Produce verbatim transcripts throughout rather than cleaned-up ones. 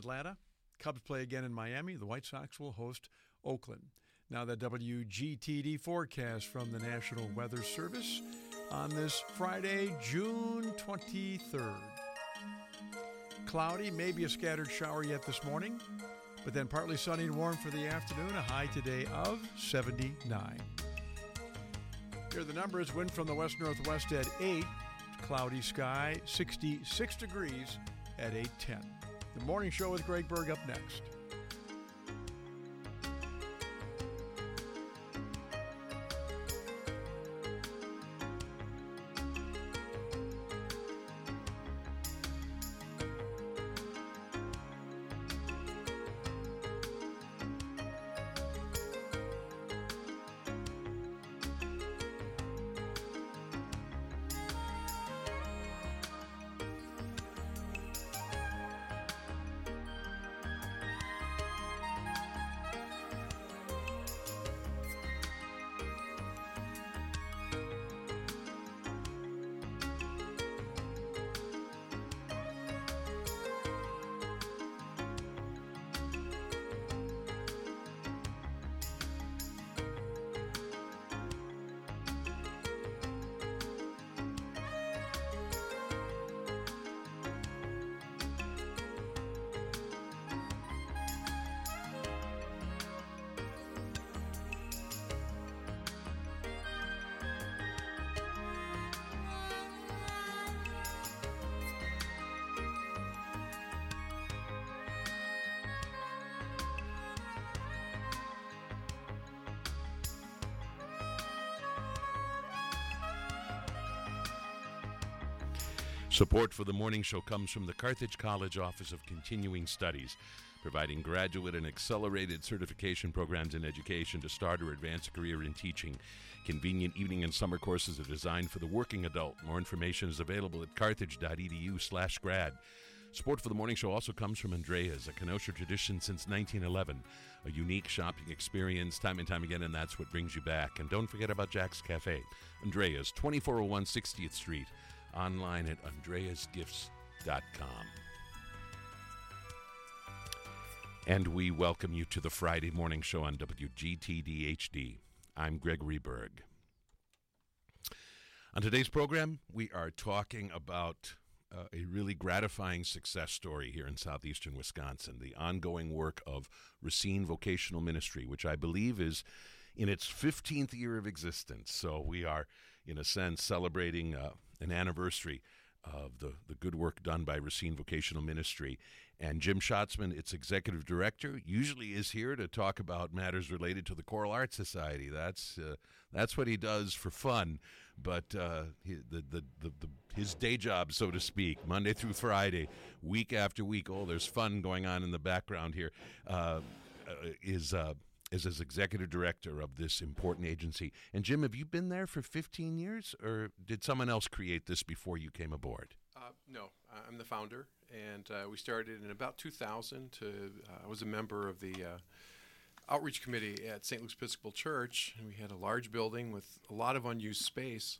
Atlanta. Cubs play again in Miami. The White Sox will host Oakland. Now the W G T D forecast from the National Weather Service on this Friday, June twenty-third. Cloudy, maybe a scattered shower yet this morning, but then partly sunny and warm for the afternoon, a high today of seventy-nine. Here are the numbers. Wind from the west-northwest at eight. Cloudy sky, sixty-six degrees at eight ten. The Morning Show with Greg Berg up next. Support for the morning show comes from the Carthage College Office of Continuing Studies, providing graduate and accelerated certification programs in education to start or advance a career in teaching. Convenient evening and summer courses are designed for the working adult. More information is available at carthage.edu slash grad. Support for the morning show also comes from Andrea's, a Kenosha tradition since nineteen eleven. A unique shopping experience time and time again, and that's what brings you back. And don't forget about Jack's Cafe. Andrea's, twenty-four oh one sixtieth Street. Online at andreas gifts dot com. And we welcome you to the Friday morning show on W G T D H D. I'm Gregory Berg. On today's program, we are talking about uh, a really gratifying success story here in southeastern Wisconsin, the ongoing work of Racine Vocational Ministry, which I believe is in its fifteenth year of existence. So we are, in a sense, celebrating uh, an anniversary of the, the good work done by Racine Vocational Ministry. And Jim Schatzman, its executive director, usually is here to talk about matters related to the Choral Arts Society. That's uh, that's what he does for fun. But uh, he, the, the, the, the his day job, so to speak, Monday through Friday, week after week, oh, there's fun going on in the background here, uh, uh, is... Uh, is as executive director of this important agency. And Jim, have you been there for fifteen years, or did someone else create this before you came aboard? Uh, no, I'm the founder, and uh, we started in about two thousand. To uh, I was a member of the uh, outreach committee at Saint Luke's Episcopal Church, and we had a large building with a lot of unused space.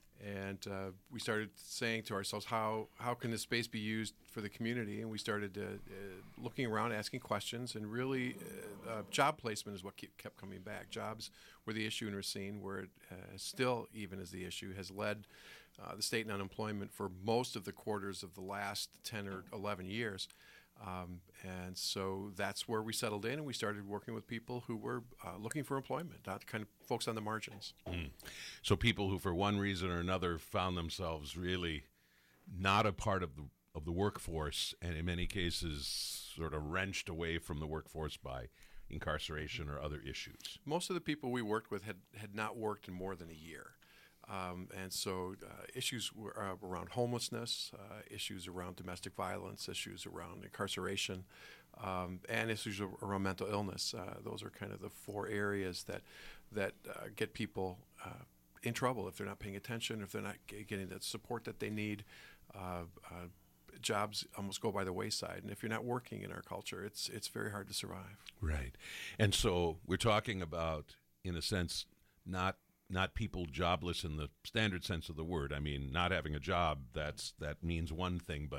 And uh, we started saying to ourselves, how how can this space be used for the community? And we started uh, uh, looking around, asking questions, and really uh, uh, job placement is what keep, kept coming back. Jobs were the issue in Racine, where it uh, still even is the issue, has led uh, the state in unemployment for most of the quarters of the last ten or eleven years. Um, and so that's where we settled in, and we started working with people who were uh, looking for employment, not kind of folks on the margins. Mm. So people who, for one reason or another, found themselves really not a part of the of the workforce, and in many cases sort of wrenched away from the workforce by incarceration or other issues. Most of the people we worked with had, had not worked in more than a year. Um, and so uh, issues were, uh, around homelessness, uh, issues around domestic violence, issues around incarceration, um, and issues around mental illness. Uh, those are kind of the four areas that that uh, get people uh, in trouble if they're not paying attention, if they're not g- getting the support that they need. Uh, uh, jobs almost go by the wayside, and if you're not working in our culture, it's it's very hard to survive. Right. And so we're talking about, in a sense, not not people jobless in the standard sense of the word. I mean, not having a job, that's that means one thing, but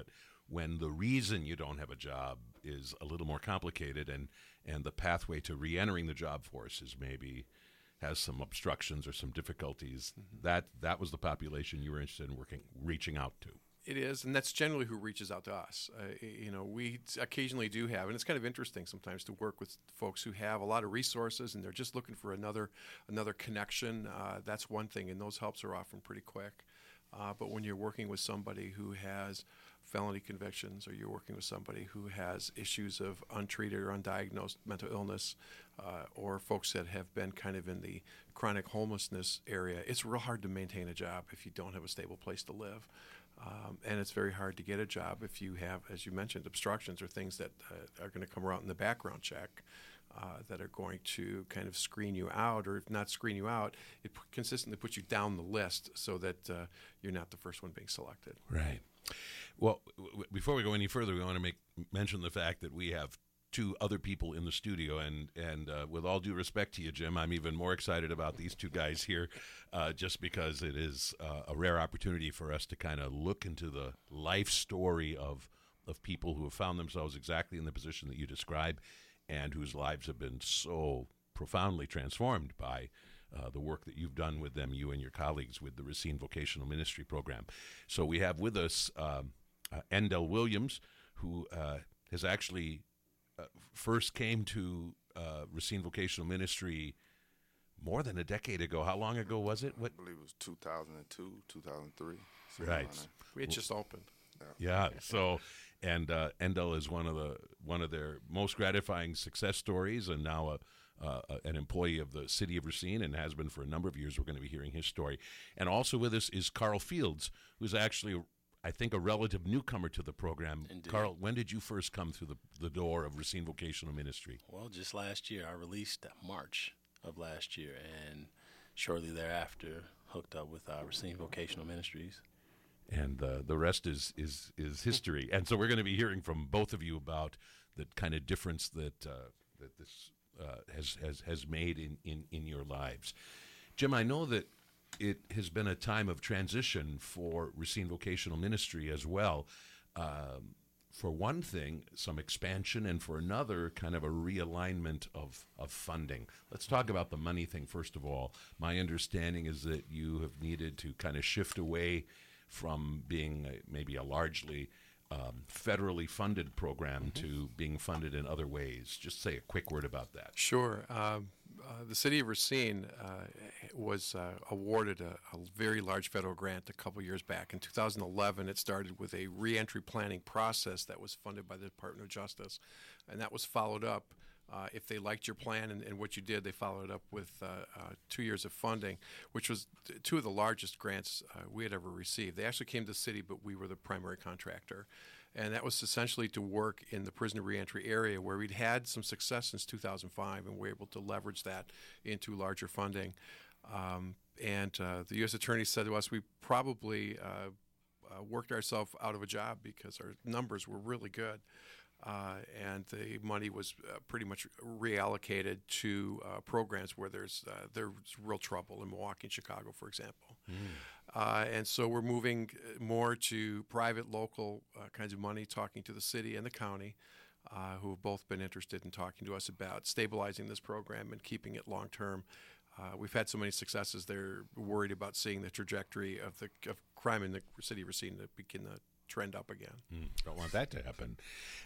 when the reason you don't have a job is a little more complicated, and, and the pathway to re-entering the job force is maybe has some obstructions or some difficulties. Mm-hmm. That that was the population you were interested in working, reaching out to. It is, and that's generally who reaches out to us. Uh, you know, we occasionally do have, and it's kind of interesting sometimes to work with folks who have a lot of resources and they're just looking for another another connection. Uh, that's one thing, and those helps are often pretty quick. Uh, but when you're working with somebody who has felony convictions, or you're working with somebody who has issues of untreated or undiagnosed mental illness, uh, or folks that have been kind of in the chronic homelessness area, it's real hard to maintain a job if you don't have a stable place to live. Um, and it's very hard to get a job if you have, as you mentioned, obstructions or things that uh, are going to come around in the background check uh, that are going to kind of screen you out, or if not screen you out, it p- consistently puts you down the list so that uh, you're not the first one being selected. Right. Well, w- w- before we go any further, we want to make mention the fact that we have two other people in the studio, and and uh, with all due respect to you, Jim, I'm even more excited about these two guys here, uh, just because it is uh, a rare opportunity for us to kind of look into the life story of of people who have found themselves exactly in the position that you describe, and whose lives have been so profoundly transformed by uh, the work that you've done with them, you and your colleagues, with the Racine Vocational Ministry Program. So we have with us um, uh, Endell Williams, who uh, has actually Uh, first came to uh, Racine Vocational Ministry more than a decade ago. How long ago was it? What? I believe it was two thousand two, two thousand three. Right. We had just opened. Yeah. Yeah. So, and uh, Endell is one of the one of their most gratifying success stories, and now a, uh, an employee of the city of Racine, and has been for a number of years. We're going to be hearing his story. And also with us is Carl Fields, who's actually, I think, a relative newcomer to the program. Indeed. Carl, when did you first come through the, the door of Racine Vocational Ministry? Well, just last year. I released March of last year, and shortly thereafter hooked up with our Racine Vocational Ministries. And uh, the rest is, is, is history. And so we're going to be hearing from both of you about the kind of difference that uh, that this uh, has, has has made in, in, in your lives. Jim, I know that it has been a time of transition for Racine Vocational Ministry as well. Um, for one thing, some expansion, and for another, kind of a realignment of, of funding. Let's talk about the money thing first of all. My understanding is that you have needed to kind of shift away from being a, maybe a largely um, federally funded program mm-hmm. to being funded in other ways. Just say a quick word about that. Sure. Um, uh, the city of Racine uh, was uh, awarded a, a very large federal grant a couple years back. In two thousand eleven, it started with a reentry planning process that was funded by the Department of Justice, and that was followed up. Uh, if they liked your plan and, and what you did, they followed it up with uh, uh, two years of funding, which was t- two of the largest grants uh, we had ever received. They actually came to the city, but we were the primary contractor. And that was essentially to work in the prisoner reentry area, where we'd had some success since two thousand five, and we were able to leverage that into larger funding. Um, and uh, the U S Attorney said to us, we probably uh, uh, worked ourselves out of a job because our numbers were really good. Uh, and the money was uh, pretty much reallocated to uh, programs where there's uh, there's real trouble in Milwaukee and Chicago, for example. Mm. Uh, and so we're moving more to private, local uh, kinds of money, talking to the city and the county, uh, who have both been interested in talking to us about stabilizing this program and keeping it long term. Uh, we've had so many successes; they're worried about seeing the trajectory of the of crime in the city of Racine to begin to trend up again. Mm. Don't want that to happen.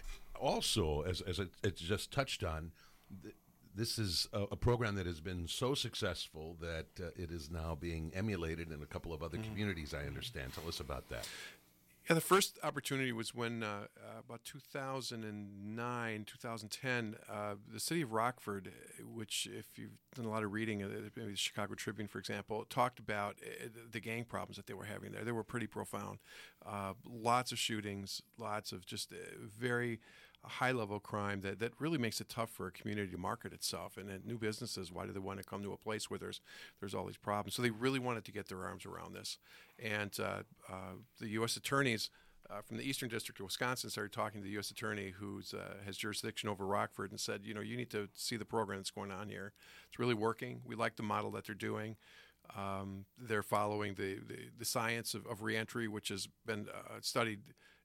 Also, as, as it, it's just touched on, th- this is a, a program that has been so successful that uh, it is now being emulated in a couple of other mm. communities, I understand. Tell us about that. Yeah, the first opportunity was when uh, uh, about two thousand nine, two thousand ten, uh, the city of Rockford, which if you've done a lot of reading, uh, maybe the Chicago Tribune, for example, talked about uh, the gang problems that they were having there. They were pretty profound. Uh, lots of shootings, lots of just uh, very high-level crime that, that really makes it tough for a community to market itself. And then new businesses, why do they want to come to a place where there's there's all these problems? So they really wanted to get their arms around this. And uh, uh, the U S attorneys uh, from the Eastern District of Wisconsin started talking to the U S attorney who uh, has jurisdiction over Rockford and said, you know, you need to see the program that's going on here. It's really working. We like the model that they're doing. Um, they're following the, the, the science of, of reentry, which has been uh, studied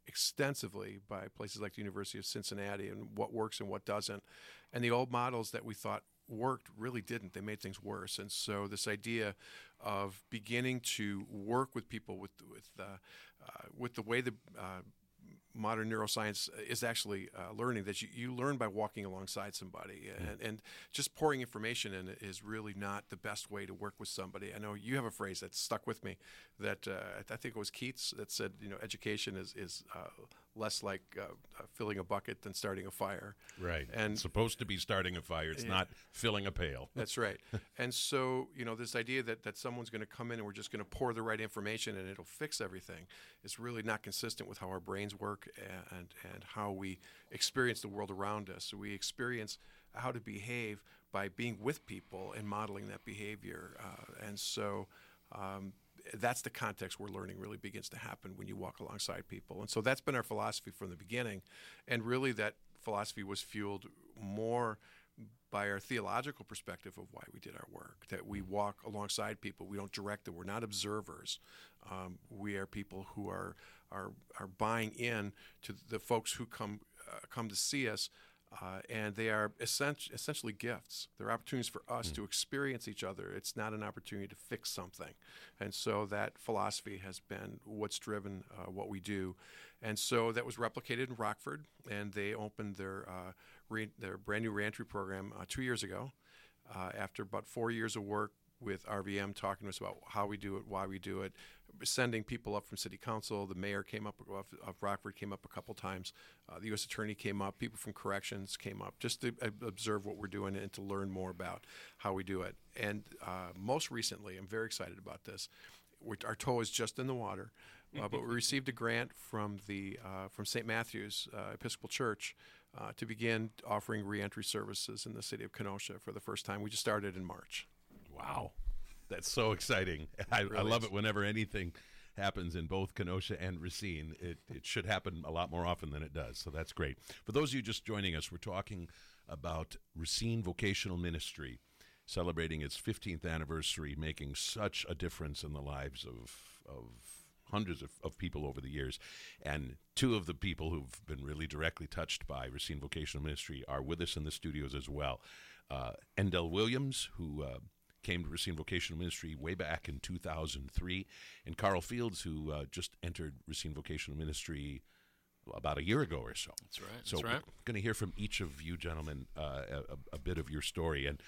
extensively by places like the University of Cincinnati and what works and what doesn't. And the old models that we thought worked really didn't. They made things worse. And so this idea of beginning to work with people with with uh, uh, with the way the uh, modern neuroscience is actually uh, learning, that you, you learn by walking alongside somebody, and, and just pouring information in is really not the best way to work with somebody. I know you have a phrase that stuck with me that uh, I think it was Keats that said, you know, education is, is uh, less like uh, uh, filling a bucket than starting a fire. Right. And it's supposed to be starting a fire. It's yeah. not filling a pail. That's right. And so, you know, this idea that, that someone's going to come in and we're just going to pour the right information and it'll fix everything is really not consistent with how our brains work and, and how we experience the world around us. So we experience how to behave by being with people and modeling that behavior. Uh, and so um, that's the context where learning really begins to happen when you walk alongside people. And so that's been our philosophy from the beginning. And really that philosophy was fueled more by our theological perspective of why we did our work, that we walk alongside people. We don't direct them. We're not observers. Um, we are people who are are are buying in to the folks who come uh, come to see us, uh, and they are essentially, essentially gifts. They're opportunities for us mm. to experience each other. It's not an opportunity to fix something. And so that philosophy has been what's driven uh, what we do. And so that was replicated in Rockford, and they opened their uh, re- their brand new reentry program uh, two years ago, uh, after about four years of work with R V M, talking to us about how we do it, why we do it, sending people up from city council. The mayor came up of, of Rockford came up a couple times. Uh, the U S attorney came up. People from corrections came up just to uh, observe what we're doing and to learn more about how we do it. And uh, most recently, I'm very excited about this. We're, our toe is just in the water, uh, but we received a grant from the uh, from Saint Matthew's uh, Episcopal Church uh, to begin offering reentry services in the city of Kenosha for the first time. We just started in March. Wow. That's so exciting. I, Really I love is. it whenever anything happens in both Kenosha and Racine. It, it should happen a lot more often than it does, so that's great. For those of you just joining us, we're talking about Racine Vocational Ministry, celebrating its fifteenth anniversary, making such a difference in the lives of, of hundreds of, of people over the years. And two of the people who've been really directly touched by Racine Vocational Ministry are with us in the studios as well. Uh, Endell Williams, who uh, came to Racine Vocational Ministry way back in two thousand three, and Carl Fields, who uh, just entered Racine Vocational Ministry about a year ago or so. That's right. So That's right. we're going to hear from each of you gentlemen uh, a, a bit of your story. And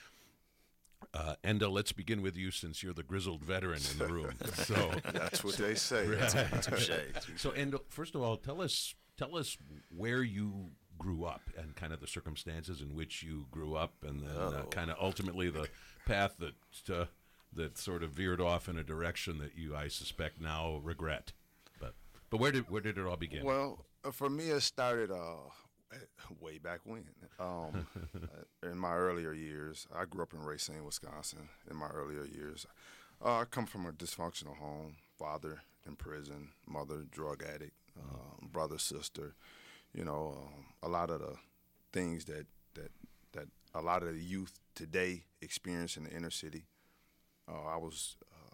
uh, Endell, let's begin with you since you're the grizzled veteran in the room. So That's what they say. Touche. So, Endell, first of all, tell us tell us where you grew up and kind of the circumstances in which you grew up, and then uh, Oh. kind of ultimately the path that uh, that sort of veered off in a direction that you, I suspect, now regret. But but where did where did it all begin? Well, uh, for me, it started uh, way back when. Um, uh, in my earlier years, I grew up in Racine, Wisconsin. In my earlier years, uh, I come from a dysfunctional home. Father in prison, mother drug addict, uh, brother, sister. You know, um, a lot of the things that, that that a lot of the youth today experience in the inner city. Uh, I was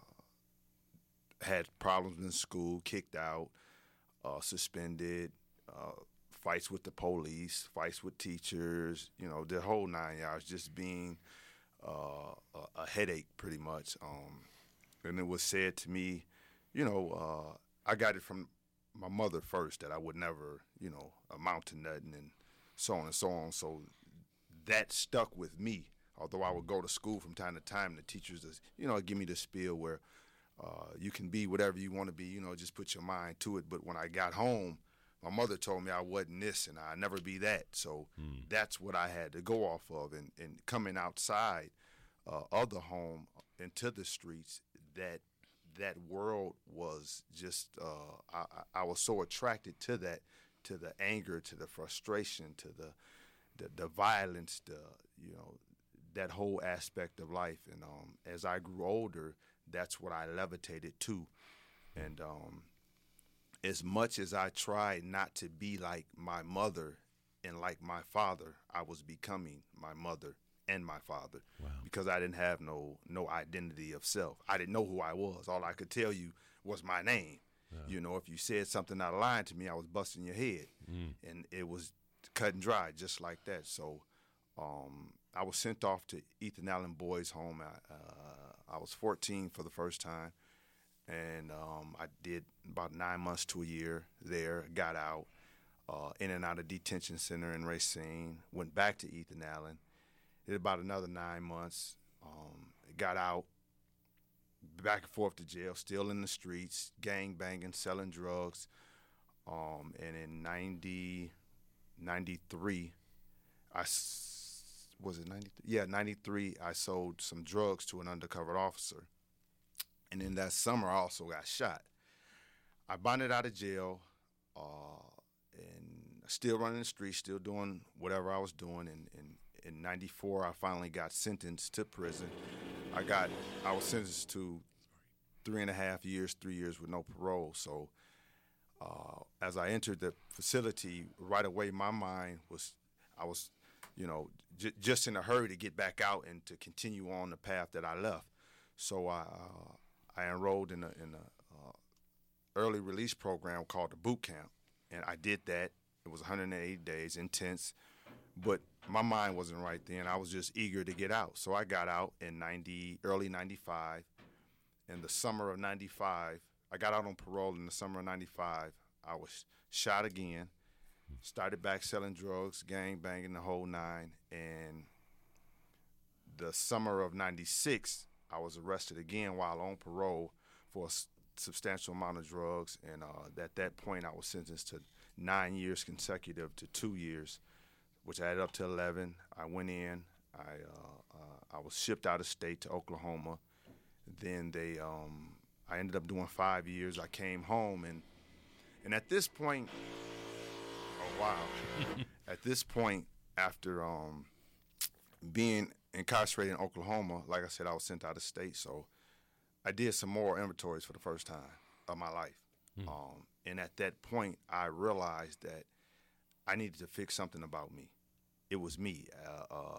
uh, had problems in school, kicked out, uh, suspended, uh, fights with the police, fights with teachers. You know, the whole nine yards, just being uh, a, a headache, pretty much. Um, and it was said to me, you know, uh, I got it from my mother first, that I would never, you know, amount to nothing, and so on and so on. So that stuck with me. Although I would go to school from time to time, the teachers, you know, give me the spiel where uh, you can be whatever you want to be, you know, just put your mind to it. But when I got home, my mother told me I wasn't this and I'd never be that. So mm. that's what I had to go off of. And, and coming outside uh, of the home into the streets, that that world was just, uh, I, I was so attracted to that, to the anger, to the frustration, to the the, the violence, the, you know, that whole aspect of life. And um, as I grew older, that's what I levitated to. And um, as much as I tried not to be like my mother and like my father, I was becoming my mother and my father. Wow. Because I didn't have no no identity of self. I didn't know who I was. All I could tell you was my name. You know, if you said something out of line to me, I was busting your head. Mm. And it was cut and dry, just like that. So um, I was sent off to Ethan Allen Boys Home. I, uh, I was fourteen for the first time. And um, I did about nine months to a year there, got out, uh, in and out of detention center in Racine, went back to Ethan Allen, did about another nine months, um, got out, back and forth to jail, still in the streets, gang banging, selling drugs. Um, and in ninety, ninety-three, I, was it ninety-three? Yeah, ninety-three, I sold some drugs to an undercover officer. And in that summer, I also got shot. I bonded out of jail, uh, and still running the streets, still doing whatever I was doing. And in ninety-four, I finally got sentenced to prison. I got, I was sentenced to three and a half years, three years with no parole. So uh, as I entered the facility, right away, my mind was, I was, you know, j- just in a hurry to get back out and to continue on the path that I left. So I, uh, I enrolled in a, in a uh, early release program called the boot camp, and I did that. It was one hundred eighty days, intense, but my mind wasn't right then. I was just eager to get out. So I got out in ninety, early ninety-five. In the summer of ninety-five, I got out on parole in the summer of ninety-five. I was shot again, started back selling drugs, gang banging, the whole nine. And the summer of ninety-six, I was arrested again while on parole for a s- substantial amount of drugs. And uh, at that point, I was sentenced to nine years consecutive to two years, which added up to eleven. I went in. I uh, uh, I was shipped out of state to Oklahoma. Then they, um, I ended up doing five years. I came home, and and at this point, oh wow, at this point, after um, being incarcerated in Oklahoma, like I said, I was sent out of state. So I did some moral inventories for the first time of my life. Mm. Um, and at that point, I realized that I needed to fix something about me. It was me. Uh, uh,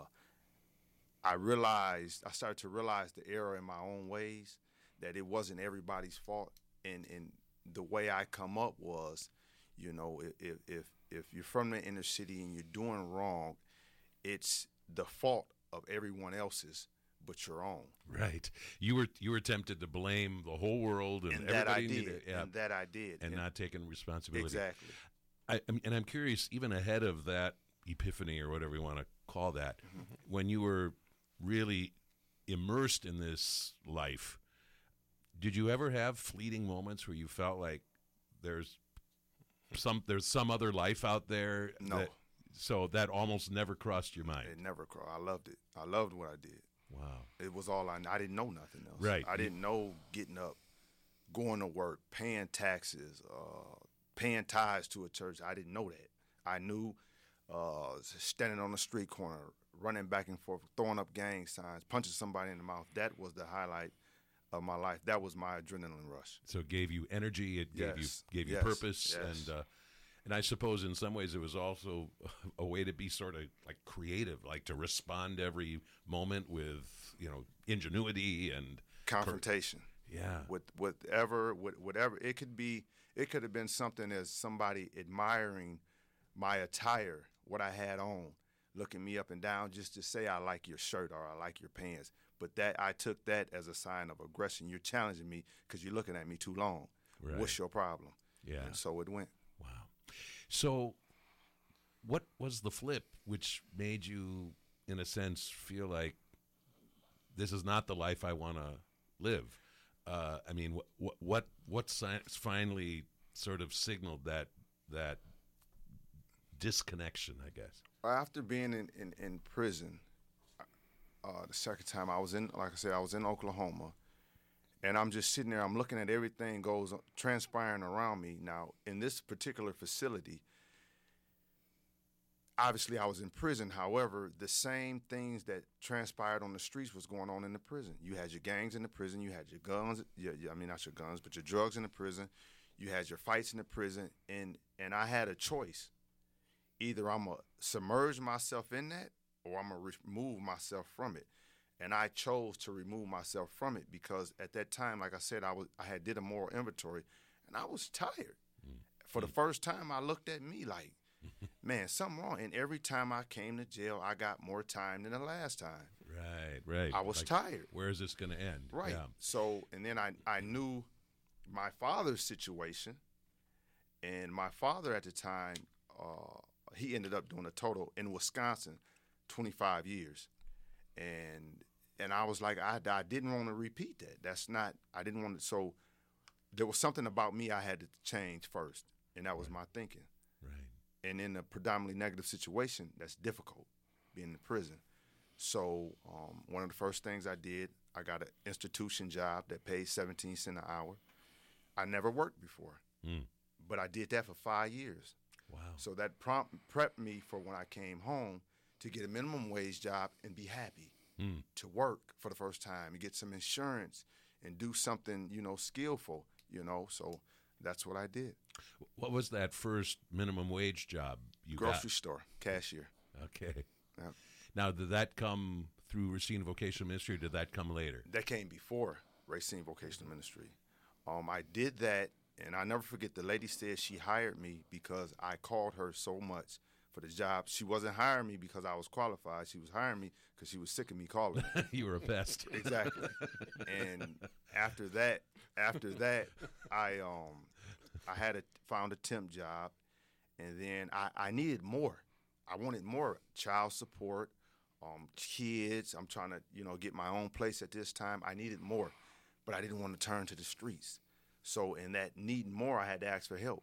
I realized, I started to realize the error in my own ways, that it wasn't everybody's fault. And, and the way I come up was, you know, if, if, if you're from the inner city and you're doing wrong, it's the fault of everyone else's but your own. Right. You were you were tempted to blame the whole world and, and that I everybody did. needed, yeah, and that I did. and, and not taking responsibility. Exactly. I, I mean, and I'm curious, even ahead of that epiphany or whatever you want to call that, mm-hmm. when you were really immersed in this life, did you ever have fleeting moments where you felt like there's some there's some other life out there? No. That, so that almost never crossed your mind. It never crossed. I loved it. I loved what I did. Wow. It was all I I didn't know nothing else. Right. I didn't know getting up, going to work, paying taxes, uh, paying tithes to a church. I didn't know that. I knew uh, standing on the street corner, running back and forth, throwing up gang signs, punching somebody in the mouth. That was the highlight of my life. That was my adrenaline rush. So it gave you energy. It gave yes. you gave you yes. purpose, yes. and uh, and I suppose in some ways it was also a way to be sort of like creative, like to respond every moment with, you know, ingenuity and confrontation. Per- yeah. With whatever, with whatever it could be. It could have been something as somebody admiring my attire, what I had on, looking me up and down just to say I like your shirt or I like your pants. But that I took that as a sign of aggression. You're challenging me because you're looking at me too long. Right. What's your problem? Yeah. And so it went. Wow. So what was the flip which made you, in a sense, feel like this is not the life I want to live? Uh, I mean, what what what, what science finally sort of signaled that that disconnection, I guess? After being in, in, in prison, uh, the second time I was in, like I said, I was in Oklahoma, and I'm just sitting there. I'm looking at everything goes transpiring around me. Now, in this particular facility, obviously I was in prison. However, the same things that transpired on the streets was going on in the prison. You had your gangs in the prison. You had your guns. Your, your, I mean, not your guns, but your drugs in the prison. You had your fights in the prison, and and I had a choice. Either I'm going to submerge myself in that or I'm going to remove myself from it. And I chose to remove myself from it because at that time, like I said, I was I had did a moral inventory, and I was tired. Mm. For the first time, I looked at me like, man, something wrong. And every time I came to jail, I got more time than the last time. Right, right. I was like, tired. Where is this going to end? Right. Yeah. So, and then I, I knew my father's situation, and my father at the time, uh, he ended up doing a total in Wisconsin, twenty-five years. And and I was like, I, I didn't want to repeat that. That's not, I didn't want to, so there was something about me I had to change first, and that was right. my thinking. Right. And in a predominantly negative situation, that's difficult, being in prison. So um, one of the first things I did, I got an institution job that paid seventeen cents an hour. I never worked before, mm. but I did that for five years. Wow. So that prompt prepped me for when I came home to get a minimum wage job and be happy, mm. to work for the first time and get some insurance and do something, you know, skillful, you know. So that's what I did. What was that first minimum wage job you Grocery got? Grocery store, cashier. Okay. Yeah. Now, did that come through Racine Vocational Ministry, or did that come later? That came before Racine Vocational Ministry. Um, I did that, and I never forget, the lady said she hired me because I called her so much for the job. She wasn't hiring me because I was qualified. She was hiring me because she was sick of me calling her. You were a pest. Exactly. And after that, after that, I um, I had a found a temp job, and then I, I needed more. I wanted more child support, um, kids. I'm trying to, you know, get my own place at this time. I needed more, but I didn't want to turn to the streets. So in that needing more, I had to ask for help.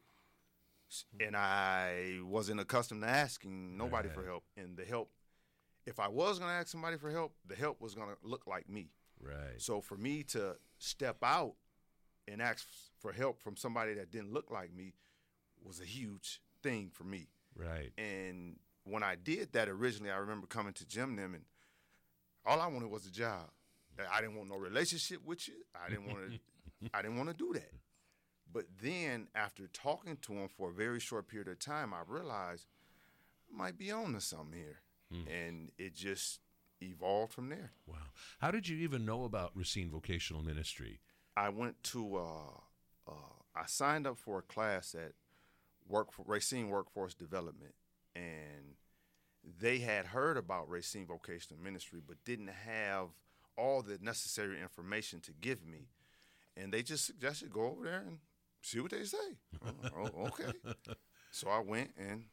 And I wasn't accustomed to asking nobody right. for help. And the help, if I was going to ask somebody for help, the help was going to look like me. Right. So for me to step out and ask for help from somebody that didn't look like me was a huge thing for me. Right. And when I did that originally, I remember coming to Jim them, and all I wanted was a job. I didn't want no relationship with you. I didn't want to. I didn't want to do that. But then, after talking to him for a very short period of time, I realized I might be on to something here, hmm. and it just evolved from there. Wow! How did you even know about Racine Vocational Ministry? I went to. Uh, uh, I signed up for a class at Work for Racine Workforce Development, and they had heard about Racine Vocational Ministry, but didn't have all the necessary information to give me. And they just suggested go over there and see what they say. Oh, okay. So I went and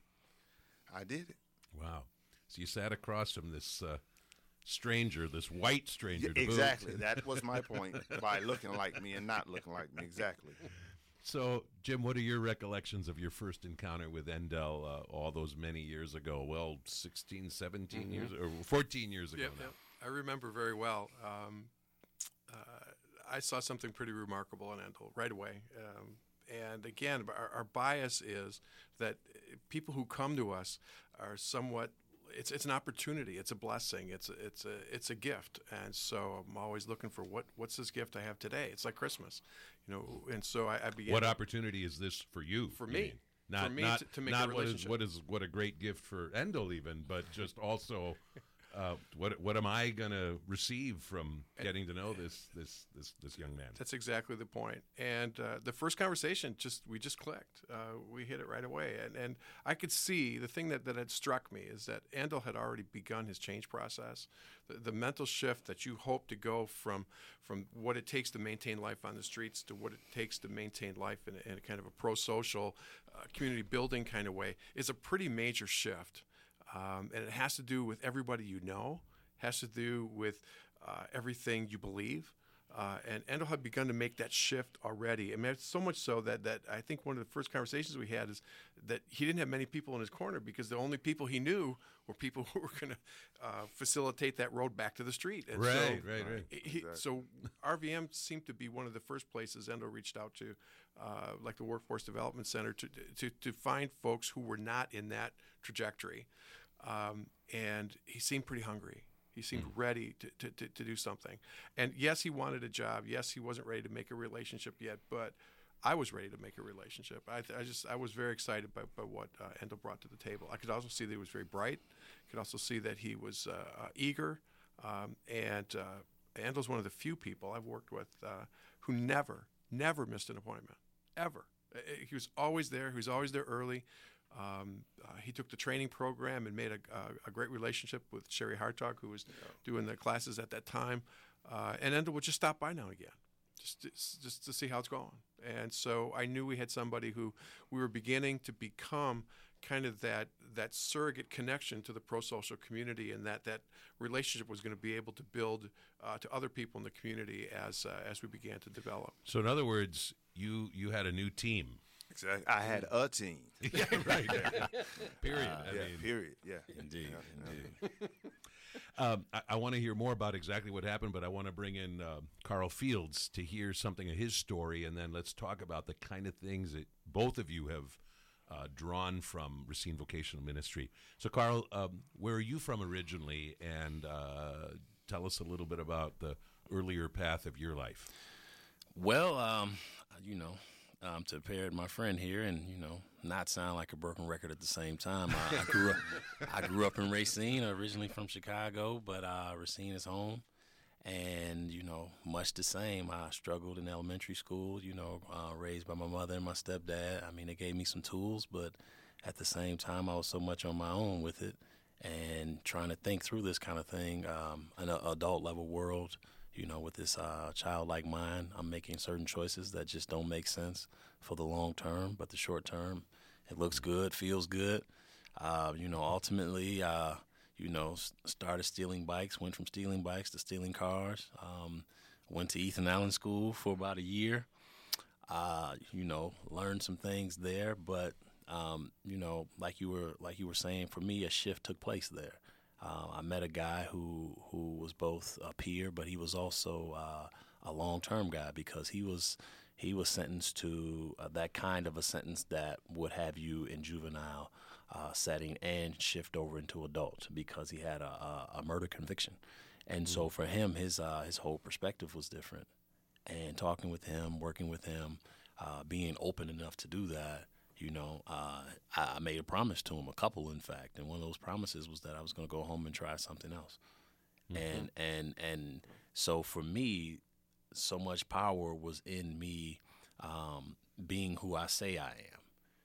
I did it. Wow. So you sat across from this uh, stranger, this white stranger. Yeah, exactly. That was my point, by looking like me and not looking like me. Exactly. So, Jim, what are your recollections of your first encounter with Endel uh, all those many years ago? Well, sixteen, seventeen mm-hmm. years, or fourteen years ago yep, now. Yep. I remember very well. Um, uh, I saw something pretty remarkable in Endel right away. Um, and again, our, our bias is that people who come to us are somewhat, it's it's an opportunity, it's a blessing, it's a, it's a it's a gift. And so I'm always looking for what what's this gift I have today? It's like Christmas, you know. And so I, I began. What opportunity is this for you? For me. Not, for me not, to, to make not a relationship. What is, what is what a great gift for Endel even, but just also uh, what what am I going to receive from getting to know this this this this young man? That's exactly the point. And uh, the first conversation, just we just clicked. Uh, we hit it right away. And and I could see the thing that, that had struck me is that Endel had already begun his change process. The, the mental shift that you hope to go from from what it takes to maintain life on the streets to what it takes to maintain life in a, in a kind of a pro-social, uh, community building kind of way is a pretty major shift. Um, and it has to do with everybody you know, has to do with uh, everything you believe. Uh, and Endel had begun to make that shift already. I mean, it's so much so that, that I think one of the first conversations we had is that he didn't have many people in his corner because the only people he knew were people who were going to uh, facilitate that road back to the street. And right, so, right, right. He, exactly. So R V M seemed to be one of the first places Endel reached out to, uh, like the Workforce Development Center, to, to, to find folks who were not in that trajectory. Um, and he seemed pretty hungry. He seemed mm. ready to, to, to, to do something. And yes, he wanted a job. Yes, he wasn't ready to make a relationship yet, but I was ready to make a relationship. I, I just I was very excited by, by what uh, Endel brought to the table. I could also see that he was very bright. I could also see that he was uh, uh, eager. Um, and uh, Endel's one of the few people I've worked with uh, who never, never missed an appointment. ever. Uh, He was always there. He was always there early. Um, uh, he took the training program and made a, a, a great relationship with Sherry Hartog, who was doing the classes at that time, uh, and then would just stop by now and again, just to, just to see how it's going. And so I knew we had somebody who we were beginning to become kind of that that surrogate connection to the pro-social community, and that that relationship was going to be able to build uh, to other people in the community as uh, as we began to develop. So in other words, you you had a new team. Exactly. I had a team. Yeah, right. Period. I yeah, mean, period. Yeah. Indeed, Yeah, indeed. Um, I, I want to hear more about exactly what happened, but I want to bring in uh, Carl Fields to hear something of his story, and then let's talk about the kind of things that both of you have uh, drawn from Racine Vocational Ministry. So, Carl, um, where are you from originally, and uh, tell us a little bit about the earlier path of your life. Well, um, you know, um, to parrot my friend here, and you know, not sound like a broken record at the same time. I, I grew up, I grew up in Racine, originally from Chicago, but uh, Racine is home, and you know, much the same. I struggled in elementary school. You know, uh, raised by my mother and my stepdad. I mean, they gave me some tools, but at the same time, I was so much on my own with it, and trying to think through this kind of thing, um, an adult level world. You know, with this uh, childlike mind, I'm making certain choices that just don't make sense for the long term, but the short term, it looks good, feels good. Uh, you know, ultimately, uh, you know, s- started stealing bikes, went from stealing bikes to stealing cars. Um, went to Ethan Allen School for about a year. Uh, you know, learned some things there, but um, you know, like you were like you were saying, for me, a shift took place there. Uh, I met a guy who, who was both a peer, but he was also uh, a long-term guy, because he was he was sentenced to uh, that kind of a sentence that would have you in juvenile uh, setting and shift over into adult, because he had a, a, a murder conviction. And mm. so for him, his uh, his whole perspective was different. And talking with him, working with him, uh, being open enough to do that, You know, uh, I made a promise to him, a couple, in fact, and one of those promises was that I was going to go home and try something else. Mm-hmm. And and and so for me, so much power was in me um, being who I say I am.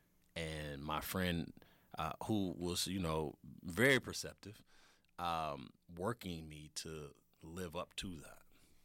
And my friend, uh, who was, you know, very perceptive, um, working me to live up to that.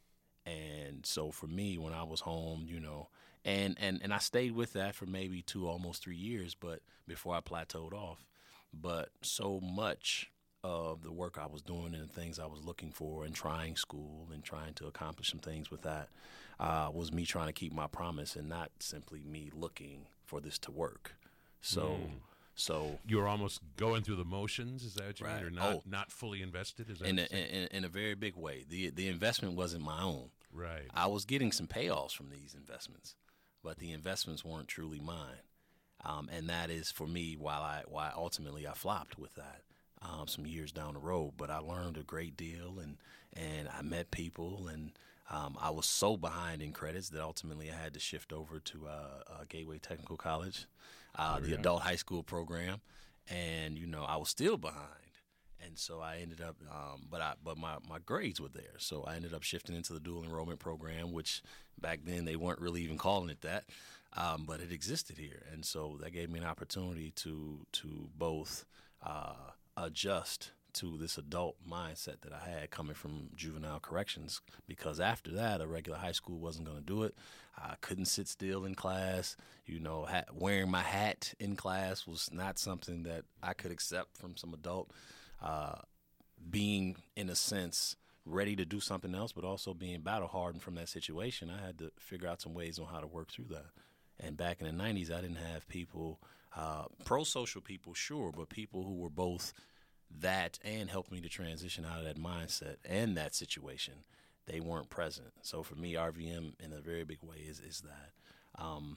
And so for me, when I was home, you know, and, and, and I stayed with that for maybe two, almost three years, but before I plateaued off. But so much of the work I was doing and the things I was looking for and trying school and trying to accomplish some things with that uh, was me trying to keep my promise, and not simply me looking for this to work. So, mm. so you're almost going through the motions. Is that what you right. mean? Or not, oh, not fully invested? Is that in a, in, in a very big way. The the investment wasn't my own. Right. I was getting some payoffs from these investments, but the investments weren't truly mine. Um, and that is for me why I why ultimately I flopped with that um, some years down the road. But I learned a great deal, and and I met people, and um, I was so behind in credits that ultimately I had to shift over to uh, uh, Gateway Technical College, uh, the adult high school program, and you know I was still behind. And so I ended up, um, but I, but my, my grades were there. So I ended up shifting into the dual enrollment program, which back then they weren't really even calling it that, um, but it existed here. And so that gave me an opportunity to to both uh, adjust to this adult mindset that I had coming from juvenile corrections, because after that, a regular high school wasn't going to do it. I couldn't sit still in class. You know, ha- wearing my hat in class was not something that I could accept from some adult. Uh, being, in a sense, ready to do something else, but also being battle-hardened from that situation, I had to figure out some ways on how to work through that. And back in the nineties, I didn't have people, uh, pro-social people, sure, but people who were both that and helped me to transition out of that mindset and that situation. They weren't present. So for me, R V M, in a very big way, is, is that. Um,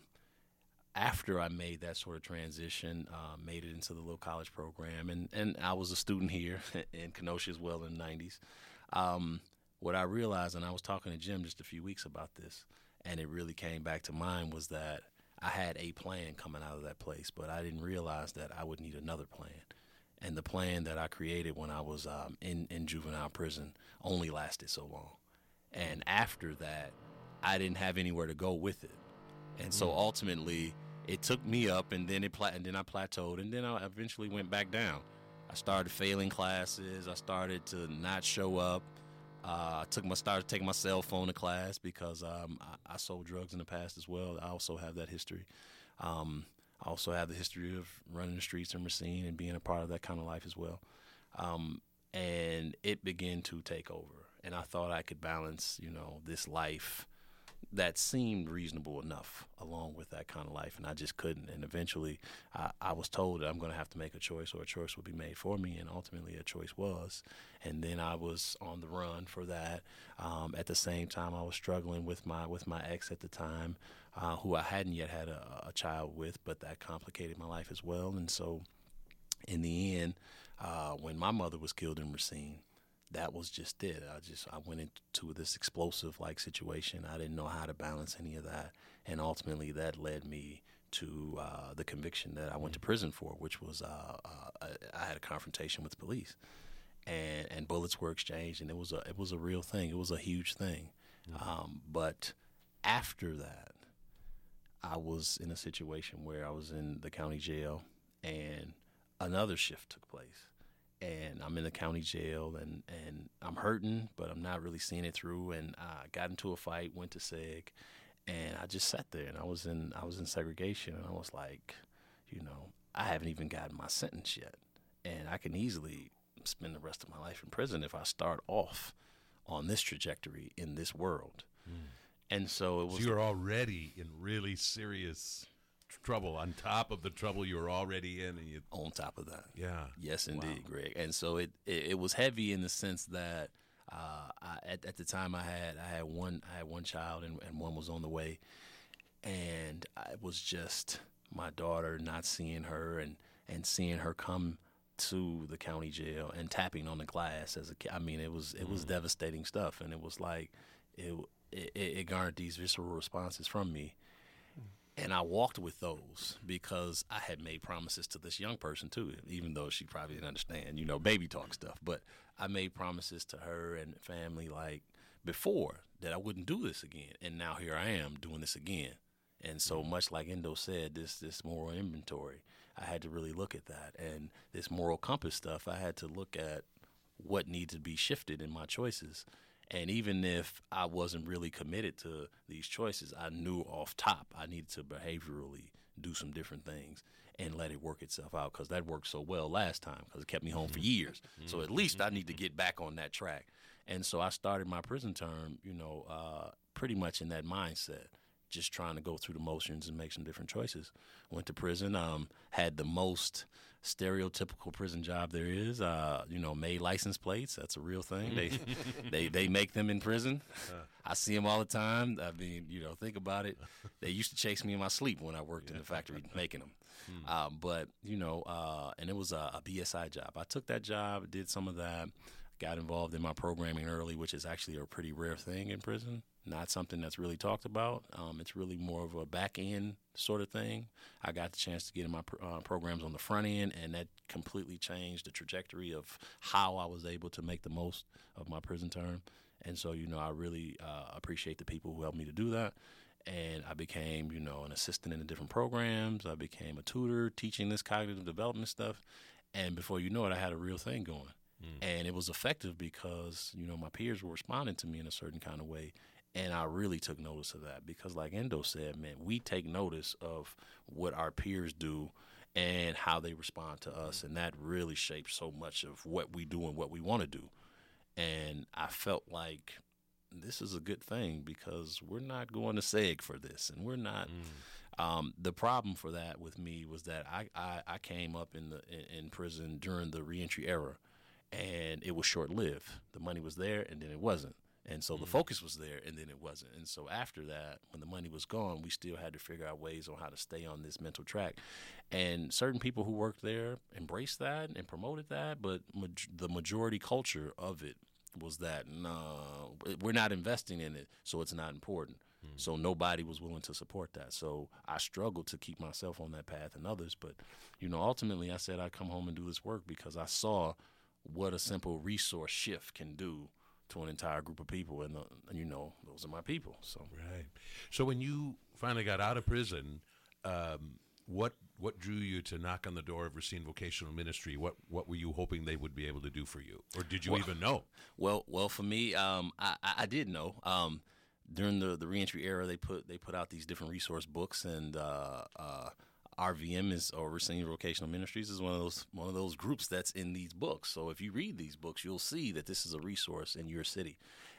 After I made that sort of transition, uh, made it into the little college program, and, and I was a student here in Kenosha as well in the nineties. Um, what I realized, and I was talking to Jim just a few weeks about this, and it really came back to mind, was that I had a plan coming out of that place, but I didn't realize that I would need another plan. And the plan that I created when I was um, in, in juvenile prison only lasted so long. And after that, I didn't have anywhere to go with it. And so ultimately, it took me up, and then it pla- and then I plateaued, and then I eventually went back down. I started failing classes. I started to not show up. Uh, I took my started taking my cell phone to class because um, I, I sold drugs in the past as well. I also have that history. Um, I also have the history of running the streets in Racine and being a part of that kind of life as well. Um, and it began to take over, and I thought I could balance, you know, this life that seemed reasonable enough along with that kind of life, and I just couldn't. And eventually I, I was told that I'm going to have to make a choice, or a choice would be made for me, and ultimately a choice was. And then I was on the run for that. Um, at the same time, I was struggling with my with my ex at the time, uh, who I hadn't yet had a, a child with, but that complicated my life as well. And so in the end, uh, when my mother was killed in Racine, that was just it. I just I went into this explosive like situation. I didn't know how to balance any of that, and ultimately that led me to uh, the conviction that I went to prison for, which was uh, uh, I had a confrontation with the police, and and bullets were exchanged, and it was a it was a real thing. It was a huge thing. Mm-hmm. Um, but after that, I was in a situation where I was in the county jail, and another shift took place. And I'm in the county jail, and, and I'm hurting, but I'm not really seeing it through. And I got into a fight, went to seg, and I just sat there, and I was in I was in segregation, and I was like, you know, I haven't even gotten my sentence yet, and I can easily spend the rest of my life in prison if I start off on this trajectory in this world. Mm. And so it was. So you're already in really serious trouble on top of the trouble you were already in, and you on top of that. Yeah. Yes, indeed, Wow. Greg. And so it, it it was heavy in the sense that uh, I, at at the time I had I had one I had one child, and, and one was on the way, and I was just my daughter, not seeing her, and and seeing her come to the county jail and tapping on the glass as a kid. I mean, it was it was mm. devastating stuff, and it was like it it, it garnered these visceral responses from me. And I walked with those because I had made promises to this young person, too, even though she probably didn't understand, you know, baby talk stuff. But I made promises to her and family, like, before that I wouldn't do this again. And now here I am doing this again. And so much like Endo said, this this moral inventory, I had to really look at that. And this moral compass stuff, I had to look at what needs to be shifted in my choices. And even if I wasn't really committed to these choices, I knew off top I needed to behaviorally do some different things and let it work itself out, because that worked so well last time because it kept me home for years. Mm-hmm. So at least I need to get back on that track. And so I started my prison term, you know, uh, pretty much in that mindset, just trying to go through the motions and make some different choices. Went to prison, um, had the most stereotypical prison job there is. Uh, you know, made license plates. That's a real thing. They they they make them in prison. I see them all the time. I mean, you know, think about it. They used to chase me in my sleep when I worked yeah. in the factory making them. Hmm. Um, but you know, uh, and it was a, a B S I job. I took that job, did some of that, got involved in my programming early, which is actually a pretty rare thing in prison. Not something that's really talked about. Um, it's really more of a back end sort of thing. I got the chance to get in my uh, programs on the front end, and that completely changed the trajectory of how I was able to make the most of my prison term. And so, you know, I really uh, appreciate the people who helped me to do that. And I became, you know, an assistant in the different programs. I became a tutor teaching this cognitive development stuff. And before you know it, I had a real thing going. Mm. And it was effective because, you know, my peers were responding to me in a certain kind of way. And I really took notice of that because, like Endo said, man, we take notice of what our peers do and how they respond to us. And that really shapes so much of what we do and what we want to do. And I felt like this is a good thing because we're not going to seg for this. And we're not. Mm. Um, the problem for that with me was that I, I, I came up in, the, in, in prison during the reentry era, and it was short-lived. The money was there, and then it wasn't. And so the focus was there, and then it wasn't. And so after that, when the money was gone, we still had to figure out ways on how to stay on this mental track. And certain people who worked there embraced that and promoted that, but ma- the majority culture of it was that, no, we're not investing in it, so it's not important. Mm. So nobody was willing to support that. So I struggled to keep myself on that path and others. But, you know, ultimately I said I'd come home and do this work because I saw what a simple resource shift can do to an entire group of people, and, uh, and you know, those are my people. So Right. So when you finally got out of prison, um, what what drew you to knock on the door of Racine Vocational Ministry? What what were you hoping they would be able to do for you, or did you Well- even know? Well, well, for me, um, I, I I did know. Um, during the, the reentry era, they put they put out these different resource books, and uh, uh, R V M is or Racine Vocational Ministries is one of those one of those groups that's in these books. So if you read these books, you'll see that this is a resource in your city.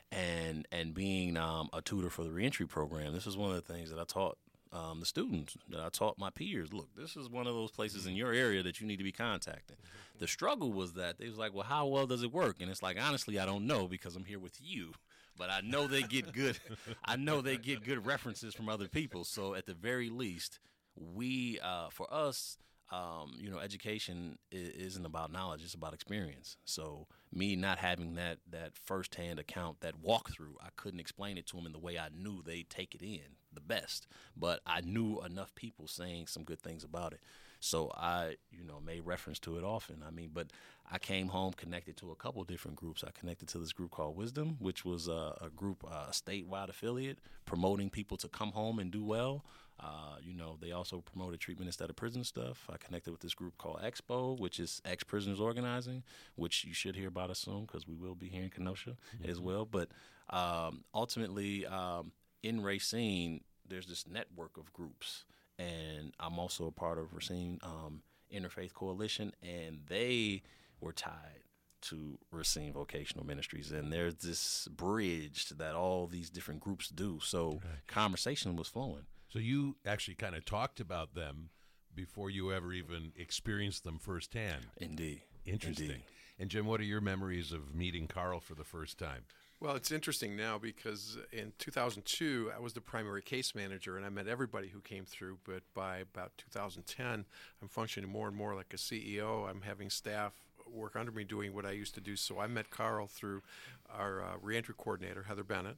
And and being um, a tutor for the reentry program, this is one of the things that I taught um, the students, that I taught my peers. Look, this is one of those places in your area that you need to be contacting. The struggle was that they was like, well, how well does it work? And it's like, honestly, I don't know because I'm here with you. But I know they get good. I know they get good references from other people. So at the very least, we, uh, for us, um, you know, education is, isn't about knowledge; it's about experience. So me not having that that firsthand account, that walkthrough, I couldn't explain it to them in the way I knew they'd take it in the best. But I knew enough people saying some good things about it. So I, you know, made reference to it often. I mean, but I came home connected to a couple different groups. I connected to this group called Wisdom, which was a, a group, a statewide affiliate, promoting people to come home and do well. Uh, you know, they also promoted treatment instead of prison stuff. I connected with this group called Expo, which is Ex-Prisoners Organizing, which you should hear about us soon because we will be here in Kenosha mm-hmm. as well. But um, ultimately, um, in Racine, there's this network of groups. And I'm also a part of Racine um, Interfaith Coalition, and they were tied to Racine Vocational Ministries. And there's this bridge that all these different groups do. So right. conversation was flowing. So you actually kind of talked about them before you ever even experienced them firsthand. Indeed. Interesting. Indeed. And Jim, what are your memories of meeting Carl for the first time? Well, it's interesting now because in two thousand two, I was the primary case manager, and I met everybody who came through. But by about two thousand ten, I'm functioning more and more like a C E O. I'm having staff work under me doing what I used to do. So I met Carl through our uh, reentry coordinator, Heather Bennett.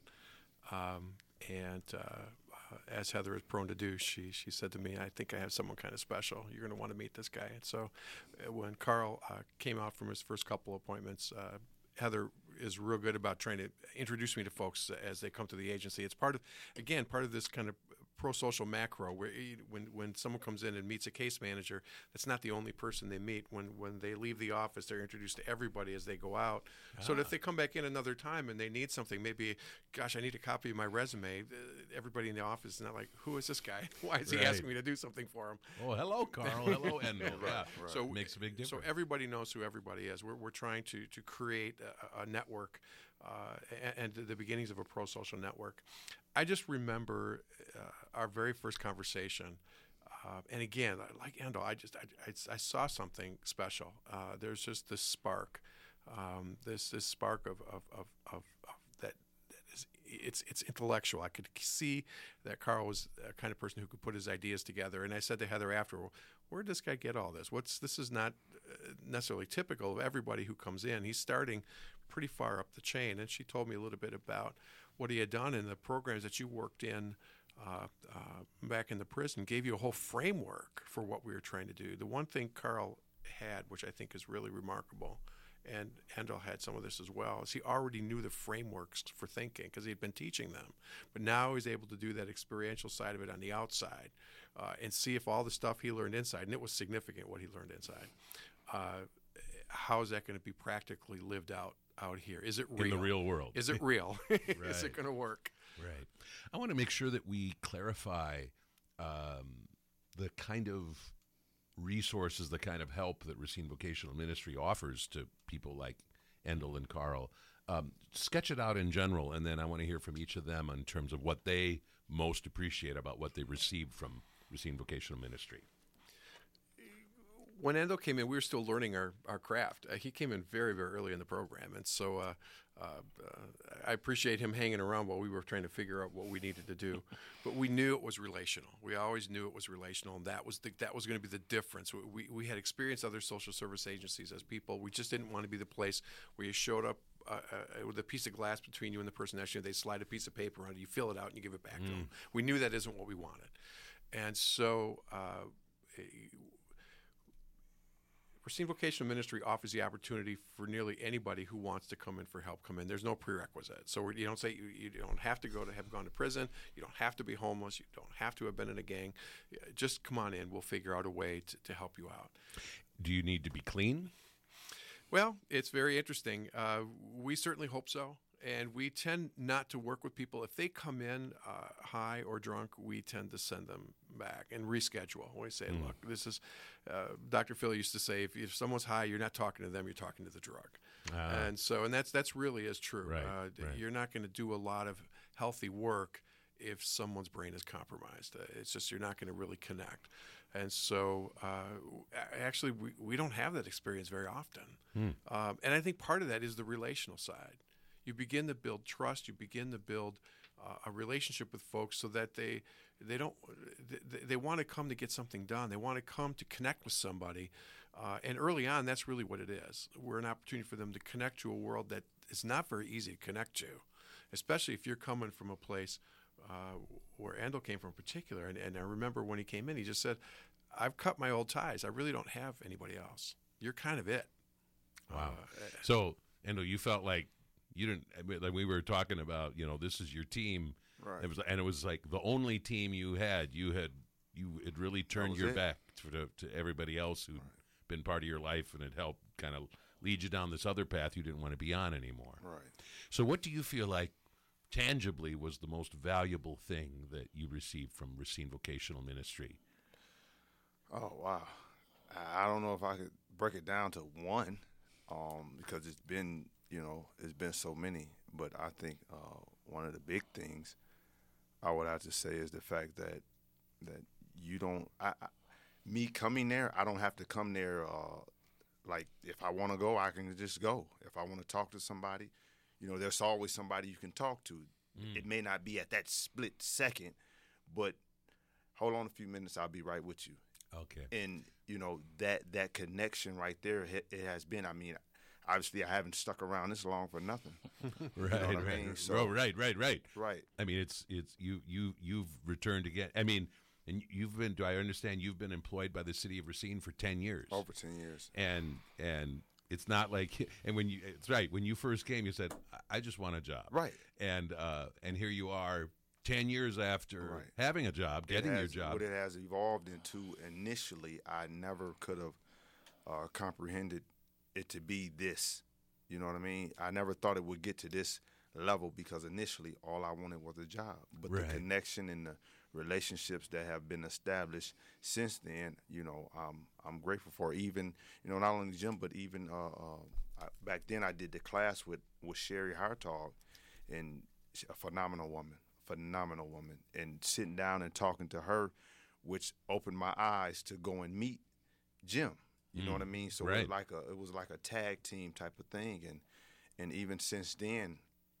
Um, and uh, as Heather is prone to do, she she said to me, I think I have someone kind of special. You're going to want to meet this guy. And so uh, when Carl uh, came out from his first couple appointments, uh, Heather is real good about trying to introduce me to folks as they come to the agency. It's part of, again, part of this kind of pro-social macro where when when someone comes in and meets a case manager, that's not the only person they meet. When when they leave the office, they're introduced to everybody as they go out. Ah. So that if they come back in another time and they need something, maybe, gosh, I need a copy of my resume, everybody in the office is not like, who is this guy? Why is he right. asking me to do something for him? Oh, hello, Carl. Hello, Endo. right, Yeah. right. So makes a big difference. So everybody knows who everybody is. We're we're trying to to create a, a network uh, and, and the beginnings of a pro-social network. I just remember uh, our very first conversation, uh, and again, like Endo, I just I, I, I saw something special. Uh, there's just this spark, um, this this spark of of, of, of, of that, that is it's it's intellectual. I could see that Carl was a kind of person who could put his ideas together. And I said to Heather after, well, where did this guy get all this? What's this is not necessarily typical of everybody who comes in. He's starting pretty far up the chain, and she told me a little bit about what he had done in the programs that you worked in uh, uh, back in the prison, gave you a whole framework for what we were trying to do. The one thing Carl had, which I think is really remarkable, and Endo had some of this as well, is he already knew the frameworks for thinking because he had been teaching them. But now he's able to do that experiential side of it on the outside uh, and see if all the stuff he learned inside, and it was significant what he learned inside, uh, how is that going to be practically lived out out here? Is it real? In the real world. Is it real? Right. Is it going to work? Right. I want to make sure that we clarify um, the kind of resources, the kind of help that Racine Vocational Ministry offers to people like Endel and Carl. Um, sketch it out in general, and then I want to hear from each of them in terms of what they most appreciate about what they received from Racine Vocational Ministry. When Endo came in, we were still learning our, our craft. Uh, he came in very, very early in the program, and so uh, uh, uh, I appreciate him hanging around while we were trying to figure out what we needed to do. But we knew it was relational. We always knew it was relational, and that was the, that was going to be the difference. We, we had experienced other social service agencies as people. We just didn't want to be the place where you showed up uh, uh, with a piece of glass between you and the person next to you. They slide a piece of paper on it, you fill it out, and you give it back mm. to them. We knew that isn't what we wanted. And so uh, Racine Vocational Ministry offers the opportunity for nearly anybody who wants to come in for help come in. There's no prerequisite. So we're, you don't say you, you don't have to go to have gone to prison. You don't have to be homeless. You don't have to have been in a gang. Just come on in. We'll figure out a way to, to help you out. Do you need to be clean? Well, it's very interesting. Uh, we certainly hope so. And we tend not to work with people. If they come in uh, high or drunk, we tend to send them back and reschedule. We say, mm. look, this is, uh, Doctor Phil used to say, if, if someone's high, you're not talking to them, you're talking to the drug. Uh, and so, and that's that's really is true. Right, uh, right. You're not going to do a lot of healthy work if someone's brain is compromised. Uh, it's just you're not going to really connect. And so, uh, actually, we, we don't have that experience very often. Mm. Um, and I think part of that is the relational side. You begin to build trust. You begin to build uh, a relationship with folks so that they they don't they, they want to come to get something done. They want to come to connect with somebody. Uh, and early on, that's really what it is. We're an opportunity for them to connect to a world that is not very easy to connect to, especially if you're coming from a place uh, where Andel came from in particular. And, and I remember when he came in, he just said, I've cut my old ties. I really don't have anybody else. You're kind of it. Wow. Uh, so, Andel, you felt like you didn't, like we were talking about, you know, this is your team. Right. It was, and it was like the only team you had. You had, you had really turned your it. back to, to everybody else who'd right. been part of your life, and it helped kind of lead you down this other path you didn't want to be on anymore. Right. So what do you feel like tangibly was the most valuable thing that you received from Racine Vocational Ministry? Oh, wow. I don't know if I could break it down to one, um, because it's been, you know, it's been so many. But I think uh, one of the big things I would have to say is the fact that that you don't, I, I, me coming there, I don't have to come there uh, like if I want to go, I can just go. If I want to talk to somebody, you know, there's always somebody you can talk to. Mm. It may not be at that split second, but hold on a few minutes, I'll be right with you. Okay. And, you know, that that connection right there, it, it has been, I mean, obviously I haven't stuck around this long for nothing. right, you know what right, I mean? So, oh, right, right, right. Right. I mean, it's it's you you you've returned again. I mean, and you've been. Do I understand you've been employed by the city of Racine for ten years? Over ten years. And and it's not like. And when you, it's right. When you first came, you said, "I just want a job." Right. And uh, and here you are, ten years after right. having a job, getting has, your job. What it has evolved into initially, I never could have uh, comprehended it to be this. You know what I mean? I never thought it would get to this level because initially all I wanted was a job. But right. the connection and the relationships that have been established since then, you know, um, I'm grateful for. Even, you know, not only the gym, but even uh, uh, I, back then I did the class with, with Sherry Hartog, and a phenomenal woman, phenomenal woman. And sitting down and talking to her, which opened my eyes to go and meet Jim. You know mm, what I mean? So right. it was like a it was like a tag team type of thing, and and even since then,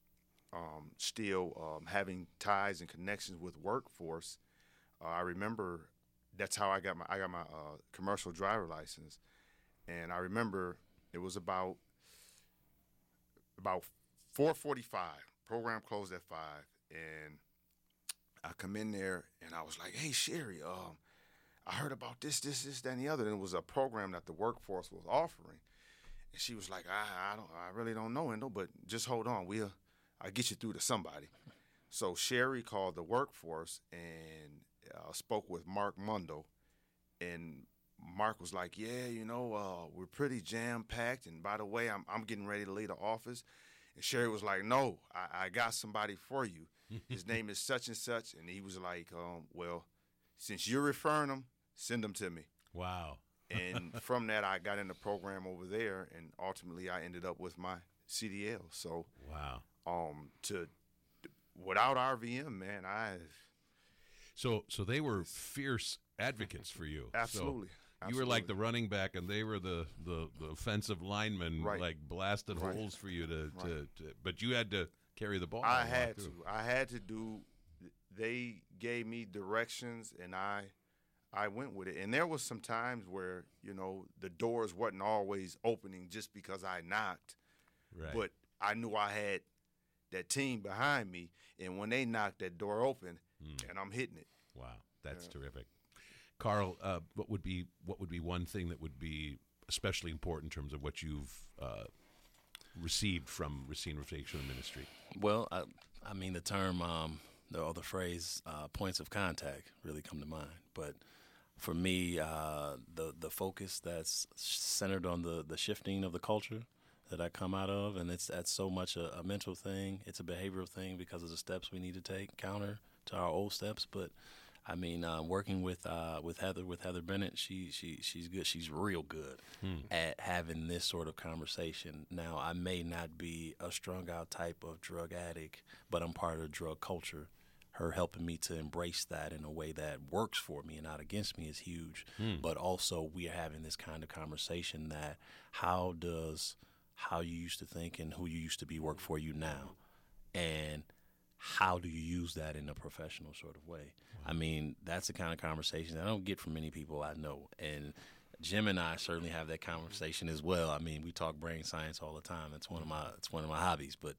um, still um, having ties and connections with workforce. Uh, I remember that's how I got my I got my uh, commercial driver license, and I remember it was about about four forty-five. Program closed at five, and I come in there and I was like, "Hey Sherry, um." I heard about this, this, this, that, and the other. And it was a program that the workforce was offering. And she was like, I, I don't, I really don't know, Andel, but just hold on. We'll, I'll get you through to somebody. So Sherry called the workforce and uh, spoke with Mark Mundo. And Mark was like, yeah, you know, uh, we're pretty jam-packed. And by the way, I'm, I'm getting ready to leave the office. And Sherry was like, no, I, I got somebody for you. His name is such and such. And he was like, um, well, since you're referring him, send them to me. Wow. And from that, I got in the program over there, and ultimately I ended up with my C D L. So, wow. Um, to without R V M, man, I. So, so they were fierce advocates for you. Absolutely. So you were like the running back, and they were the, the, the offensive linemen, right. like blasted right. holes for you to, right. to, to. But you had to carry the ball. I had to. I had to do. They gave me directions, and I. I went with it. And there was some times where, you know, the doors wasn't always opening just because I knocked. Right. But I knew I had that team behind me. And when they knocked that door open, mm. and I'm hitting it. Wow. That's yeah. terrific. Carl, uh, what would be what would be one thing that would be especially important in terms of what you've uh, received from Racine Vocational Ministry? Well, I, I mean, the term um, the, or the phrase uh, points of contact really come to mind. But for me, uh, the the focus that's centered on the, the shifting of the culture that I come out of, and it's that's so much a, a mental thing. It's a behavioral thing because of the steps we need to take counter to our old steps. But I mean, uh, working with uh, with Heather with Heather Bennett, she she she's good. She's real good hmm. at having this sort of conversation. Now, I may not be a strung out type of drug addict, but I'm part of the drug culture. Her helping me to embrace that in a way that works for me and not against me is huge. Hmm. But also, we are having this kind of conversation that how does how you used to think and who you used to be work for you now, and how do you use that in a professional sort of way? Wow. I mean, that's the kind of conversation I don't get from many people I know. And Jim and I certainly have that conversation as well. I mean, we talk brain science all the time. It's one of my it's one of my hobbies. But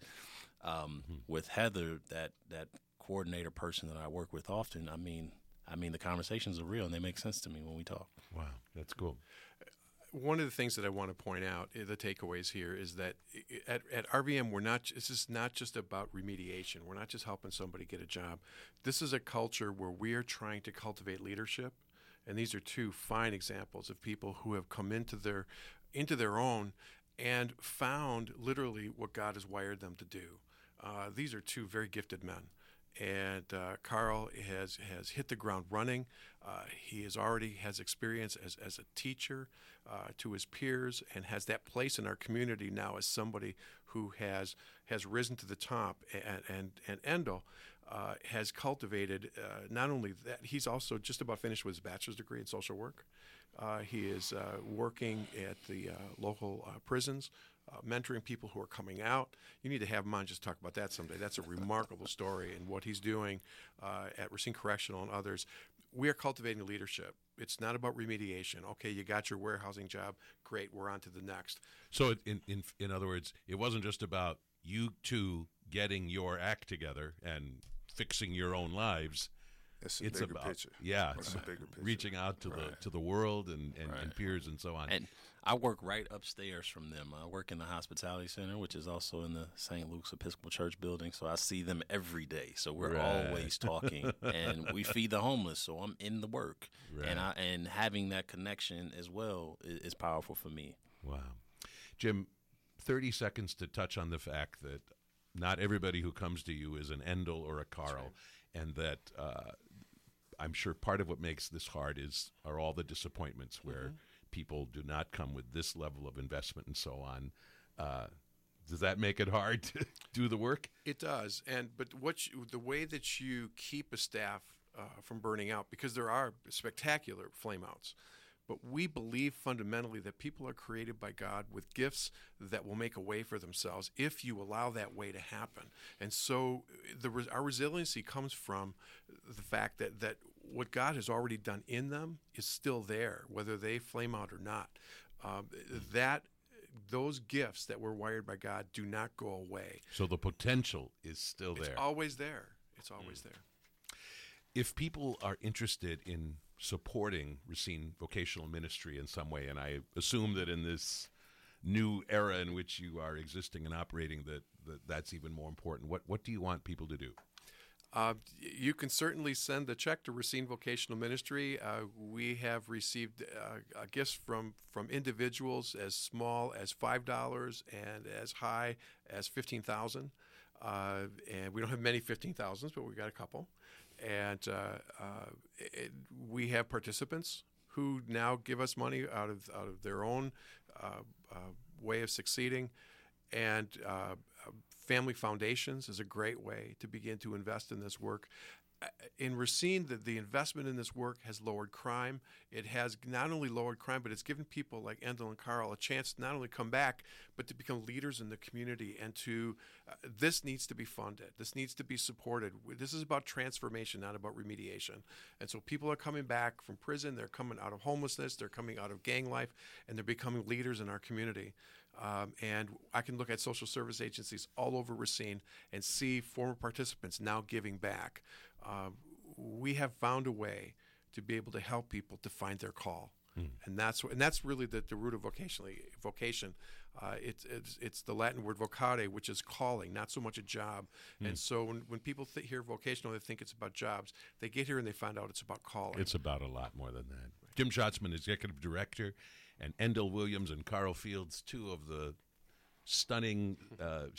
um, mm-hmm. with Heather, that that coordinator person that I work with often, I mean, I mean the conversations are real and they make sense to me when we talk. Wow, that's cool. One of the things that I want to point out, the takeaways here, is that at, at R V M, we're not. This is not just about remediation. We're not just helping somebody get a job. This is a culture where we are trying to cultivate leadership, and these are two fine examples of people who have come into their into their own and found literally what God has wired them to do. Uh, these are two very gifted men. And uh, Carl has has hit the ground running. Uh, he has already has experience as, as a teacher uh, to his peers, and has that place in our community now as somebody who has has risen to the top. And and, and Endo uh, has cultivated uh, not only that, he's also just about finished with his bachelor's degree in social work. Uh, he is uh, working at the uh, local uh, prisons, uh, mentoring people who are coming out. You need to have him on, just talk about that someday. That's a remarkable story, and what he's doing uh, at Racine Correctional and others. We are cultivating leadership. It's not about remediation. Okay, you got your warehousing job. Great, we're on to the next. So, in in in other words, it wasn't just about you two getting your act together and fixing your own lives. It's a it's bigger about, picture. Yeah, it's a bigger picture. Reaching out to right. the to the world and, and, right. and peers and so on. And I work right upstairs from them. I work in the hospitality center, which is also in the Saint Luke's Episcopal Church building. So I see them every day. So we're right. always talking, and we feed the homeless. So I'm in the work, right. and I and having that connection as well is, is powerful for me. Wow, Jim, thirty seconds to touch on the fact that not everybody who comes to you is an Endel or a Carl, right. and that. Uh, I'm sure part of what makes this hard is are all the disappointments where mm-hmm. people do not come with this level of investment and so on. Uh, does that make it hard to do the work? It does, and but what you, the way that you keep a staff uh, from burning out, because there are spectacular flameouts. But we believe fundamentally that people are created by God with gifts that will make a way for themselves if you allow that way to happen. And so the, our resiliency comes from the fact that, that what God has already done in them is still there, whether they flame out or not. Um, that those gifts that were wired by God do not go away. So the potential is still there. It's always there. It's always mm. there. If people are interested in supporting Racine Vocational Ministry in some way, and I assume that in this new era in which you are existing and operating, that, that that's even more important. What what do you want people to do? Uh, you can certainly send the check to Racine Vocational Ministry. Uh, we have received uh, gifts from, from individuals as small as five dollars and as high as fifteen thousand dollars. Uh, and we don't have many fifteen thousands, but we've got a couple. And uh, uh, it, we have participants who now give us money out of out of their own uh, uh, way of succeeding. And uh, family foundations is a great way to begin to invest in this work. In Racine, the, the investment in this work has lowered crime. It has not only lowered crime, but it's given people like Endel and Carl a chance to not only come back, but to become leaders in the community. And to uh, this needs to be funded. This needs to be supported. This is about transformation, not about remediation. And so people are coming back from prison. They're coming out of homelessness. They're coming out of gang life, and they're becoming leaders in our community. Um, and I can look at social service agencies all over Racine and see former participants now giving back. Uh, we have found a way to be able to help people to find their call. and that's wh- and that's really the, the root of vocationally vocation. Uh, it's, it's it's the Latin word vocare, which is calling, not so much a job. And so when, when people th- hear vocational, they think it's about jobs. They get here and they find out it's about calling. It's about a lot more than that. Jim Schatzman, Executive Director, and Endell Williams and Carl Fields, two of the stunning uh,